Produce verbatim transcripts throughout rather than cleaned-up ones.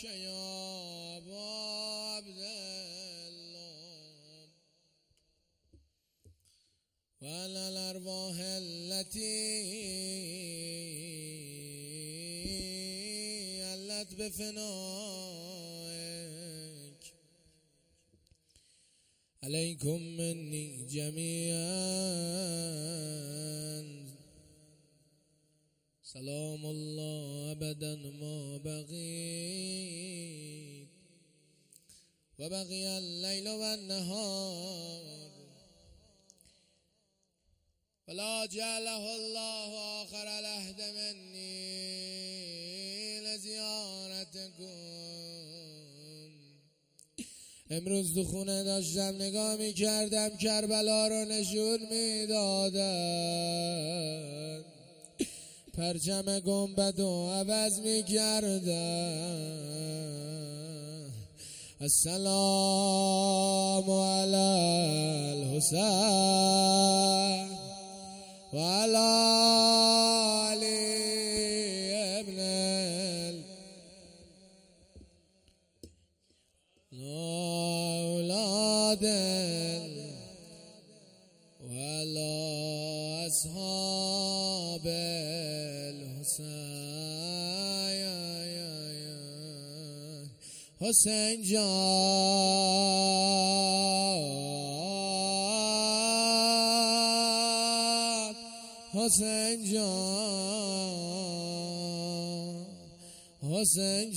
يا أبا عبد الله وعلى الأرواح التي علت بفنائك عليكم مني جميعا سلام الله أبدا ما بقيت وبقي الليل والنهار ولا جعله الله آخر العهد مني لزیارتکم. امروز تو خونه داشتم نگاه می کردم کربلا رو نشون می دادن، پرچم گنبد و عوض می کردن. السلام علی الحسین و علی علی ابن اولاد و علی اصحاب الحسین. حسین جان، حسین جان، حسین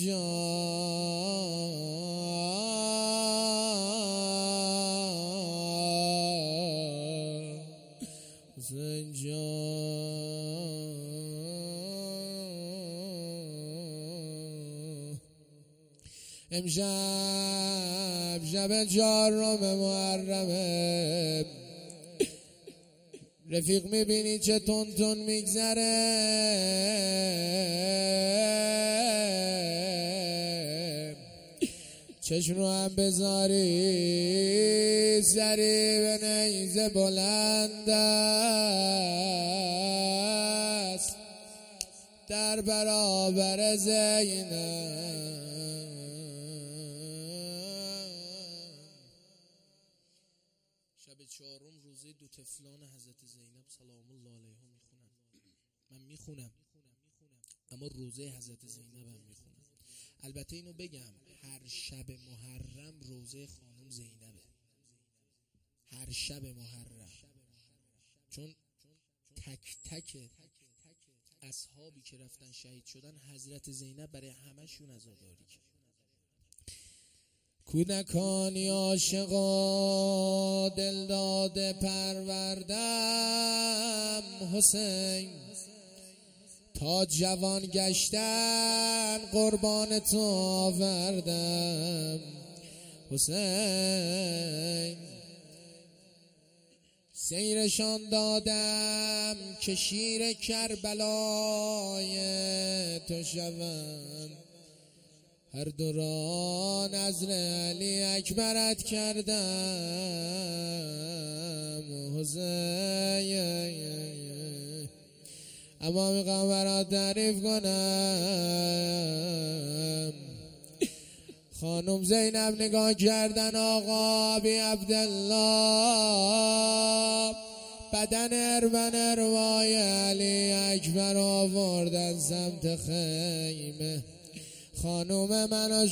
جان، حسین جان. امشب شب چهارم محرمه، رفیق میبینی چه تون تون میگذره، چشم رو هم بذاری سری به نیزه بلند است در برابر زینب. شب چهارم روزه دو طفلان حضرت زینب سلام الله علیها میخونم. من میخونم اما روزه حضرت زینب هم میخونم. البته اینو بگم هر شب محرم روزه خانم زینبه، هر شب محرم، چون تک تک اصحابی که رفتن شهید شدن حضرت زینب برای همشون عزاداری کرد. کودکانی عاشقا دل داده پروردم حسین، تا جوان گشتن قربان تو آوردم حسین. سیرشان دادم که شیر کربلای تو شوند، هر دو را نزد علی اکبرت کردم حسین. اما میخوام برات تعریف کنم، خانم زینب نگاه کردن آقا بی عبدالله، بدن اربن اروای علی اکبر آوردن سمت خیمه. خانوم من و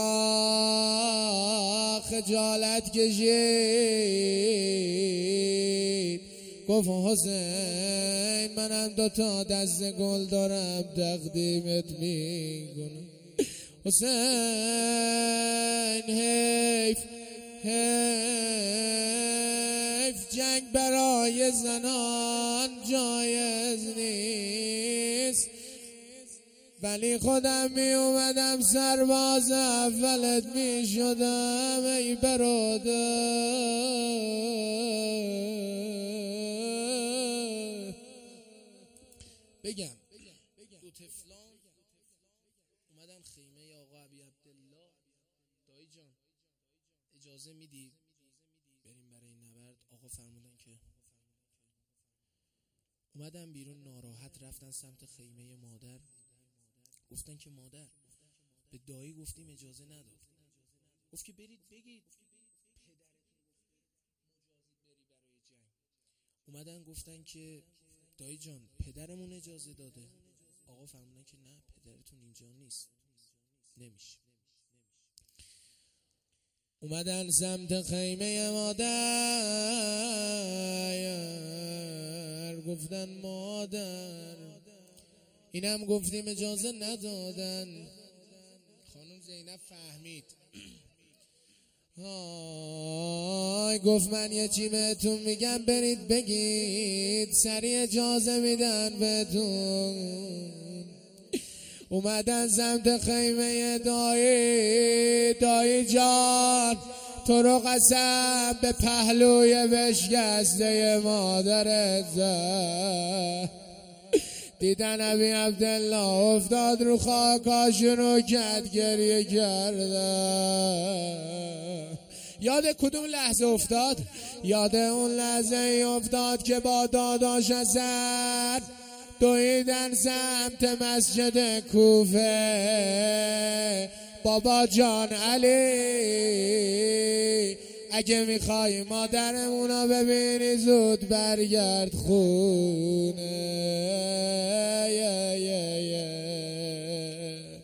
شما خجالت کشید، گفت حسین منم دوتا دست گل دارم تقدیمت میکنم. حسین حیف حیف جنگ برای زنان جایز نیست، ولی خودم می اومدم سرباز اولت می شدم ای برادر. بگم دو طفلان اومدن خیمه آقا ابی عبدالله. دایی جان اجازه میدی بریم برای نبرد؟ آقا فرمودن که اومدن بیرون ناراحت رفتن سمت خیمه مادر. گفتن که مادر به دایی گفتیم اجازه نداد. گفت که برید بگید اومدن گفتن که دایی جان پدرمون اجازه داده. آقا فرمودن که نه پدرتون اینجا نیست، نمیشه. اومدن سمت خیمه مادر، گفتن مادر، اینم گفتیم اجازه ندادن. خانم زینب فهمید. آی گفت من یه چی بهتون میگم برید بگید، سریع اجازه میدن بهتون. اومدن سمت خیمه دایی. دایی جان تو رو قسم به پهلوی بشکسته مادرت زد. دیدن ابی عبدالله افتاد رو خاکاشون و کد گریه کرده. یاد کدوم لحظه افتاد؟ یاد اون لحظه ای افتاد که با داداش حسن دویدن سمت مسجد کوفه. بابا جان علی اگه میخوای مادرمونو ببینی زود برگرد خونه. یه یه یه.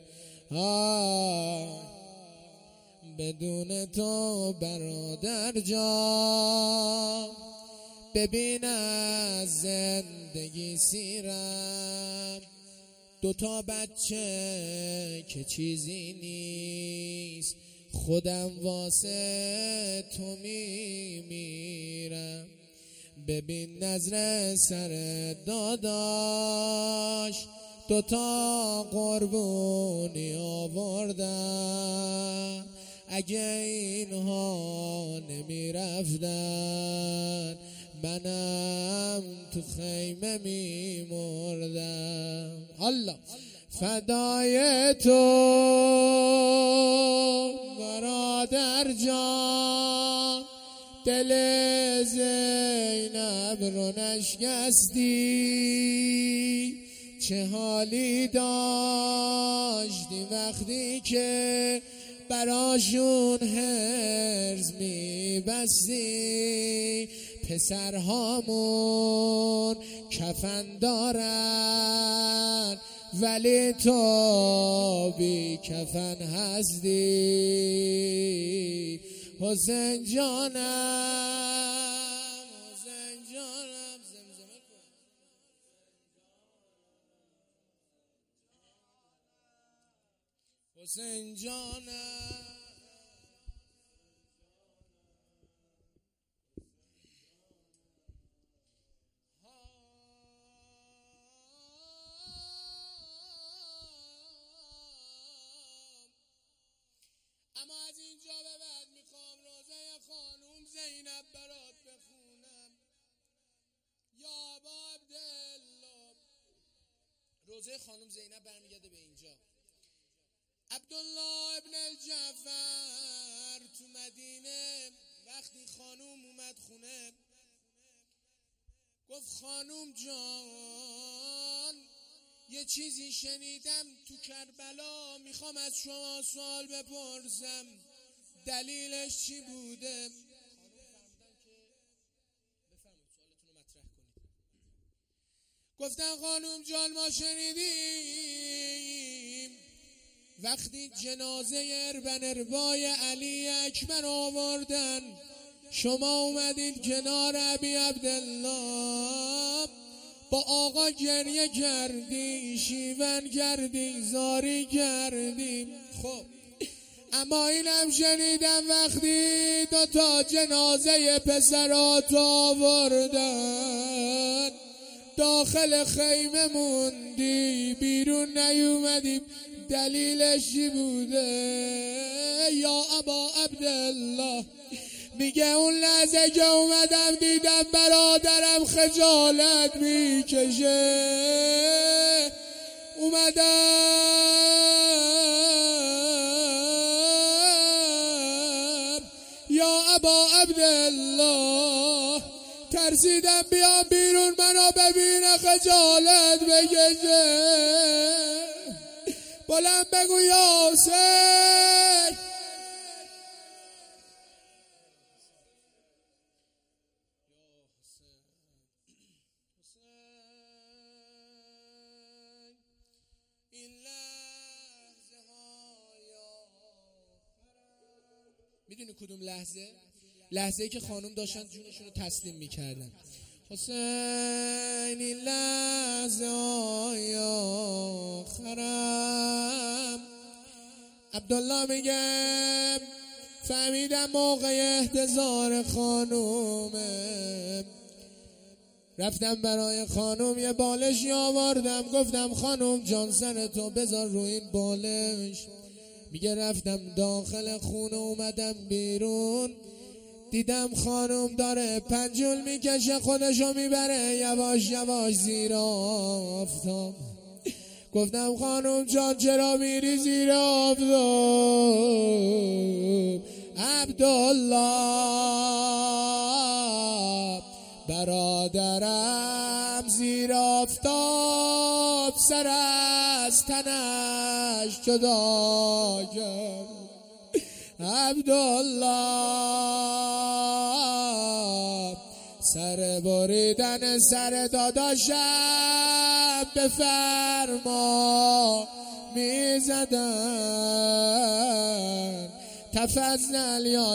بدون تو برادر جان ببین از زندگی سیرم. دوتا بچه که چیزی نیست، خودم واسه تو میمیرم. ببین نظر سر داداش دوتا قربونی آوردم. اگه اینها نمیرفتن منم تو خیمه میمردم. الله فدای تو برادر جان، دل زینب رو نشکستی. چه حالی داشتی وقتی که براشون هرز میبستی. پسرهامون کفن دارن ولی تو بی کفن هستی. حسین جانم حسین جانم زمزمه کن. حسین جانم اما از اینجا به بعد میخوام روزه خانوم زینب برات بخونم. یا ابا عبدالله. روزه خانوم زینب برمیگرده به اینجا. عبدالله ابن الجعفر تو مدینه وقتی خانوم اومد خونه گفت خانوم جان یه چیزی شنیدم تو کربلا، میخوام از شما سوال بپرسم، دلیلش چی بوده؟ خانوم فرمودن که بفرمایید سوالتون رو مطرح کنید. گفتن خانوم جان ما شنیدیم وقتی جنازه اربن اربای علی اکبر آوردن شما اومدین کنار ابی عبدالله با آقا گریه کردی، شیون کردی، زاری کردی. خب اما اینم شنیدم وقتی دو تا جنازه پسرات آوردن داخل خیمه موندی، بیرون نیومدی، دلیلش چی بوده؟ یا ابا عبدالله میگه اون لحظه که اومدم دیدم برادرم خجالت میکشه، اومدم یا ابا عبدالله ترسیدم بیام بیرون منو ببینه خجالت بکشه. با بلند بگو یا حسین. میدونی کدوم لحظه؟ لحظه‌ای که خانم داشتن جونشون رو تسلیم میکردن. حسین این لحظه های آخرم. عبدالله میگه فهمیدم موقع احتضار خانومه، رفتم برای خانم یه بالشی آوردم، گفتم خانم جان سر تو بذار رو این بالش. میگه رفتم داخل خونه، اومدم بیرون، دیدم خانم داره پنجول میکشه، خودشو میبره یواش یواش زیر آفتاب. گفتم خانم جان چرا میری زیر آفتاب؟ عبدالله برادرم زیر آفتاب سر از تنش جدا کرد. عبدالله سر بریدن سر داداشم به فرما میزدن. تفضل یا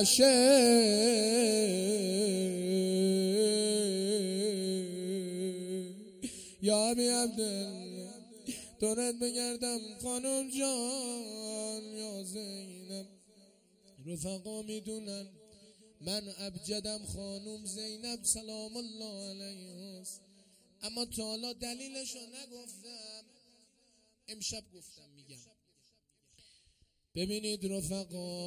شیخ یا ابی عبدالله، دورت بگردم خانم جان یا زینب. رفقا میدونن من ابجدم خانم زینب سلام الله علیها است، اما تا حالا دلیلشو نگفتم، امشب گفتم میگم. ببینید رفقا،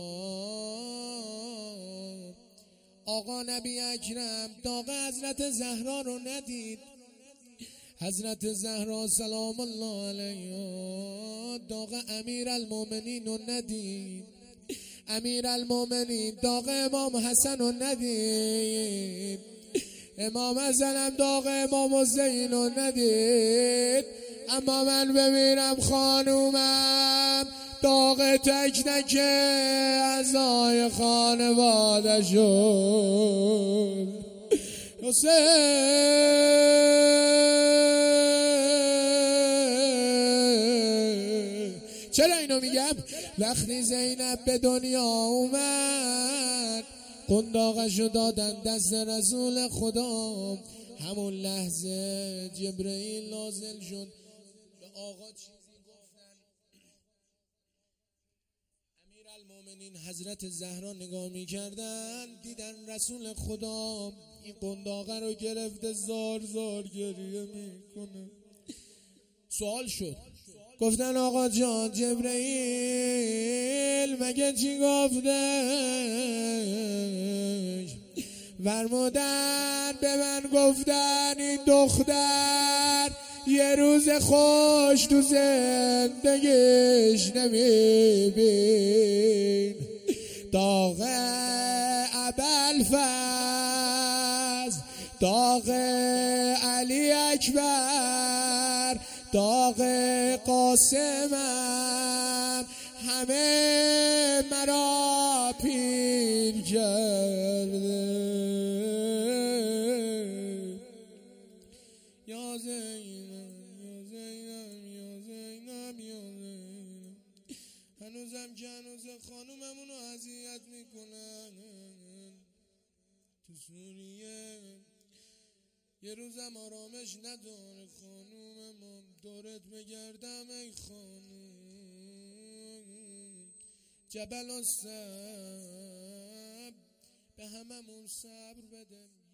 آقا نبی اکرم داغ حضرت زهرا رو ندید. حضرت زهرا سلام الله علیها داغ امیر المومنین رو ندید. امیر المومنین داغ امام حسن رو ندید. امام حسن هم داغ امام حسین رو ندید. اما من بمیرم خانومم داغ تک تک اعضای خانواده شد. حسین چرا اینو میگم؟ وقتی زینب به دنیا اومد قنداقشو دادن دست رسول خدا، همون لحظه جبرئیل نازل شد به آقا چیزی گفتن. امیرالمومنین حضرت زهرا نگاه میکردن، دیدن رسول خدا این قنداقه رو گرفته زار زار گریه میکنه. سوال شد، گفتن آقا جان جبرئیل مگه چی گفتش؟ فرمودن به من گفتن این دختر یه روز خوش تو زندگیش نمیبین. داغ ابوالفضل، داغ علی اکبر، داغ قاسمم همه مرا پیر کرده. یا زینب یا زینب یا زینب یا زینب، هنوزم که هنوز خانوممونو اذیت میکنن تو سوریه. یه روزم آرامش نداره خانومم، دورت بگردم ای خانوم. جبل الصبر به هممون صبر بده.